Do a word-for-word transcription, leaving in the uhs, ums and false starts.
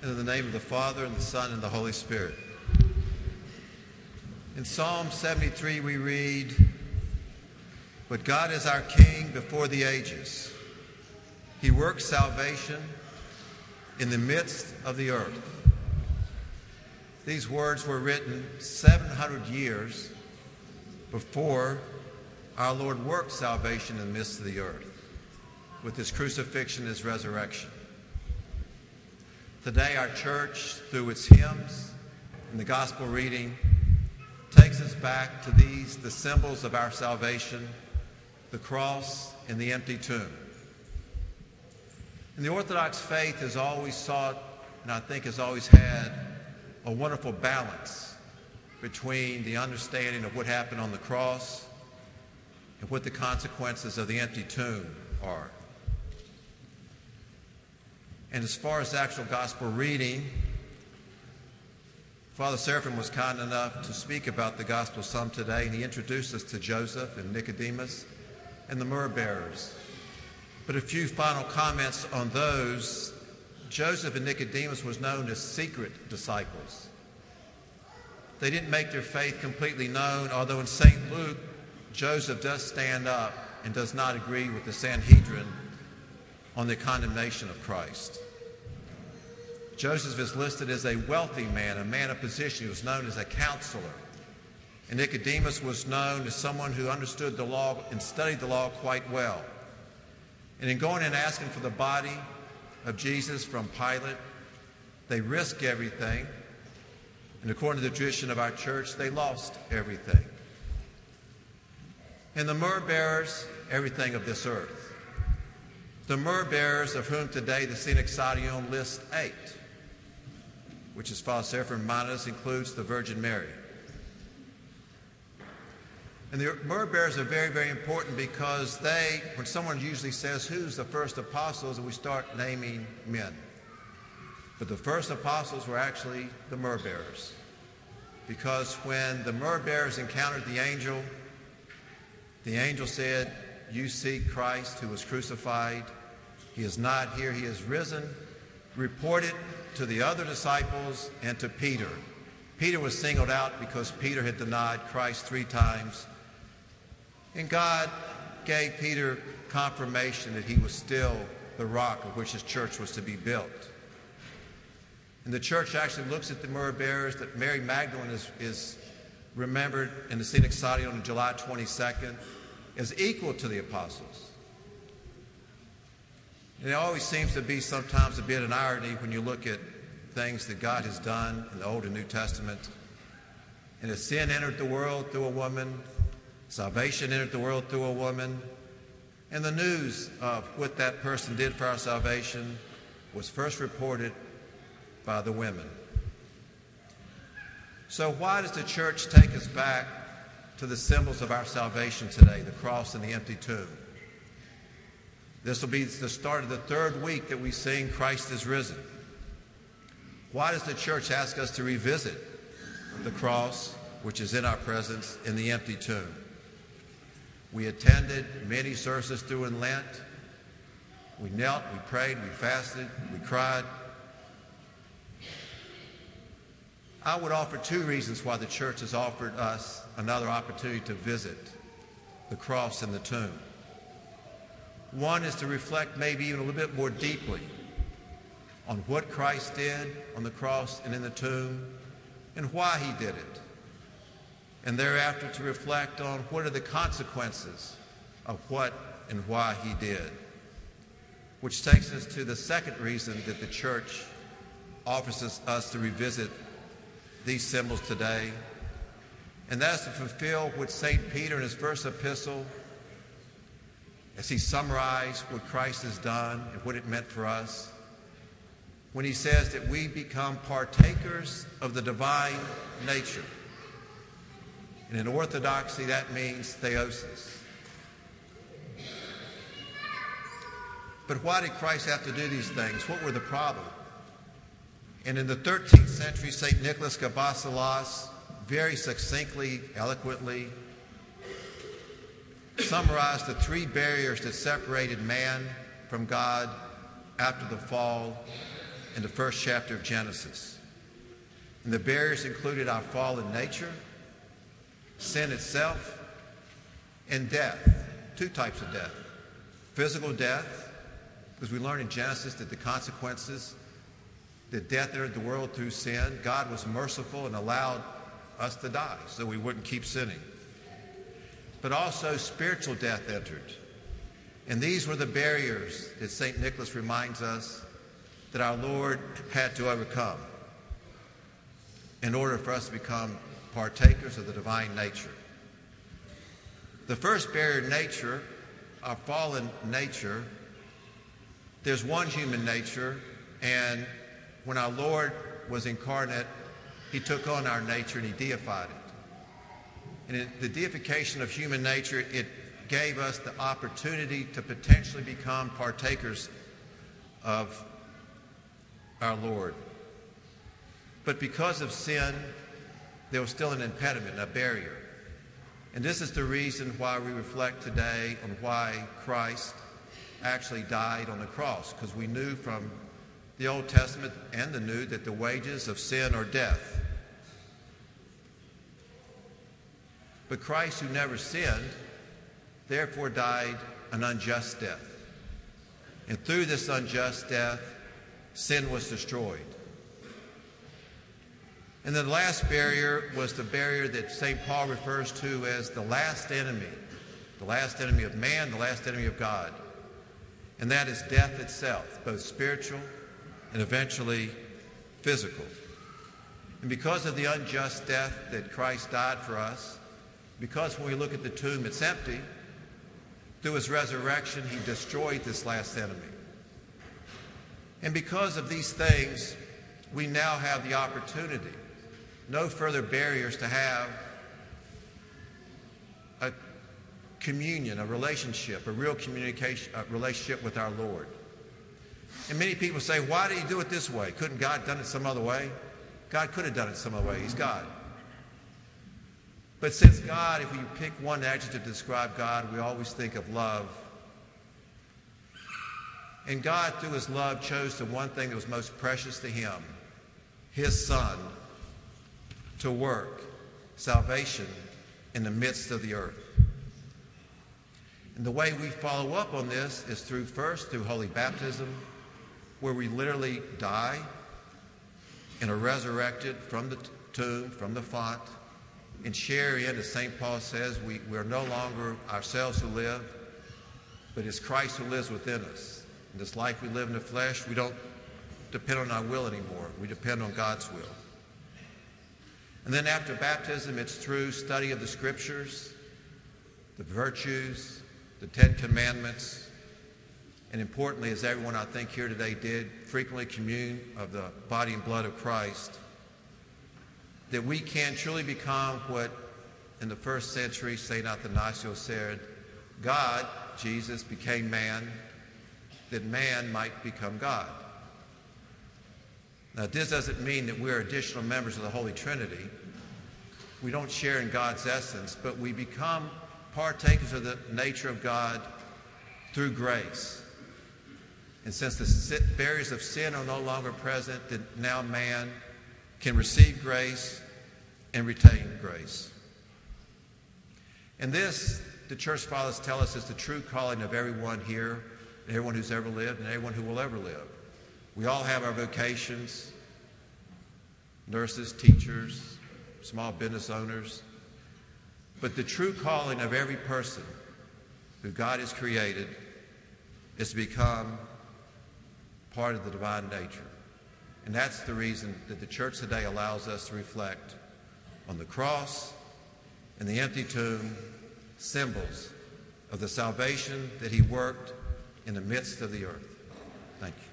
And in the name of the Father, and the Son, and the Holy Spirit. In Psalm seventy-three we read, "But God is our King before the ages. He works salvation in the midst of the earth." These words were written seven hundred years before our Lord worked salvation in the midst of the earth with his crucifixion and his resurrection. Today, our church, through its hymns and the gospel reading, takes us back to these, the symbols of our salvation, the cross and the empty tomb. And the Orthodox faith has always sought, and I think has always had, a wonderful balance between the understanding of what happened on the cross and what the consequences of the empty tomb are. And as far as the actual gospel reading, Father Seraphim was kind enough to speak about the gospel some today, and he introduced us to Joseph and Nicodemus and the myrrh bearers. But a few final comments on those. Joseph and Nicodemus was known as secret disciples. They didn't make their faith completely known, although in Saint Luke, Joseph does stand up and does not agree with the Sanhedrin on the condemnation of Christ. Joseph is listed as a wealthy man, a man of position. He was known as a counselor. And Nicodemus was known as someone who understood the law and studied the law quite well. And in going and asking for the body of Jesus from Pilate, they risked everything. And according to the tradition of our church, they lost everything. And the myrrh bearers, everything of this earth. The myrrh bearers, of whom today the Synaxarion lists eight, which, as Father Seraphim reminded us, includes the Virgin Mary. And the myrrh bearers are very, very important because they, when someone usually says, who's the first apostles, and we start naming men. But the first apostles were actually the myrrh bearers. Because when the myrrh bearers encountered the angel, the angel said, "You seek Christ who was crucified. He is not here, he is risen." Report it to the other disciples and to Peter. Peter was singled out because Peter had denied Christ three times. And God gave Peter confirmation that he was still the rock of which his church was to be built. And the church actually looks at the myrrh bearers, that Mary Magdalene is, is remembered in the Synaxarion on July twenty-second as equal to the apostles. And it always seems to be sometimes a bit an irony when you look at things that God has done in the Old and New Testament. And as sin entered the world through a woman, salvation entered the world through a woman, and the news of what that person did for our salvation was first reported by the women. So why does the church take us back to the symbols of our salvation today, the cross and the empty tomb? This will be the start of the third week that we sing Christ is Risen. Why does the church ask us to revisit the cross, which is in our presence, in the empty tomb? We attended many services through in Lent. We knelt, we prayed, we fasted, we cried. I would offer two reasons why the church has offered us another opportunity to visit the cross and the tomb. One is to reflect maybe even a little bit more deeply on what Christ did on the cross and in the tomb and why he did it. And thereafter to reflect on what are the consequences of what and why he did. Which takes us to the second reason that the church offers us, us to revisit these symbols today, and that's to fulfill what Saint Peter in his first epistle, as he summarized what Christ has done and what it meant for us, when he says that we become partakers of the divine nature. And in Orthodoxy, that means theosis. But why did Christ have to do these things? What were the problems? And in the thirteenth century, Saint Nicholas Kabasilas very succinctly, eloquently summarized the three barriers that separated man from God after the fall in the first chapter of Genesis. And the barriers included our fallen nature, sin itself, and death. Two types of death. Physical death, because we learn in Genesis that the consequences, that death entered the world through sin. God was merciful and allowed us to die so we wouldn't keep sinning. But also spiritual death entered. And these were the barriers that Saint Nicholas reminds us that our Lord had to overcome in order for us to become partakers of the divine nature. The first barrier, nature, our fallen nature, there's one human nature, and when our Lord was incarnate, he took on our nature and he deified it. And in the deification of human nature, it gave us the opportunity to potentially become partakers of our Lord. But because of sin, there was still an impediment, a barrier. And this is the reason why we reflect today on why Christ actually died on the cross, because we knew from the Old Testament and the New that the wages of sin are death. But Christ, who never sinned, therefore died an unjust death. And through this unjust death, sin was destroyed. And the last barrier was the barrier that Saint Paul refers to as the last enemy, the last enemy of man, the last enemy of God. And that is death itself, both spiritual and eventually physical. And because of the unjust death that Christ died for us, because when we look at the tomb, it's empty, through his resurrection, he destroyed this last enemy. And because of these things, we now have the opportunity, no further barriers, to have a communion, a relationship, a real communication, a relationship with our Lord. And many people say, why did he do it this way? Couldn't God have done it some other way? God could have done it some other way. He's God. But since God, if we pick one adjective to describe God, we always think of love. And God, through his love, chose the one thing that was most precious to him, his Son, to work salvation in the midst of the earth. And the way we follow up on this is through, first, through holy baptism, where we literally die and are resurrected from the tomb, from the font, and share in, as Saint Paul says, we, we are no longer ourselves who live, but it's Christ who lives within us. In this life we live in the flesh, we don't depend on our will anymore. We depend on God's will. And then after baptism, it's through study of the Scriptures, the virtues, the Ten Commandments, and importantly, as everyone I think here today did, frequently commune of the body and blood of Christ, that we can truly become what in the first century Saint Athanasius said, God, Jesus, became man, that man might become God. Now, this doesn't mean that we're additional members of the Holy Trinity. We don't share in God's essence, but we become partakers of the nature of God through grace. And since the barriers of sin are no longer present, that now man can receive grace and retain grace. And this, the Church Fathers tell us, is the true calling of everyone here, everyone who's ever lived, and everyone who will ever live. We all have our vocations, nurses, teachers, small business owners. But the true calling of every person who God has created is to become part of the divine nature. And that's the reason that the church today allows us to reflect on the cross and the empty tomb, symbols of the salvation that he worked in the midst of the earth. Thank you.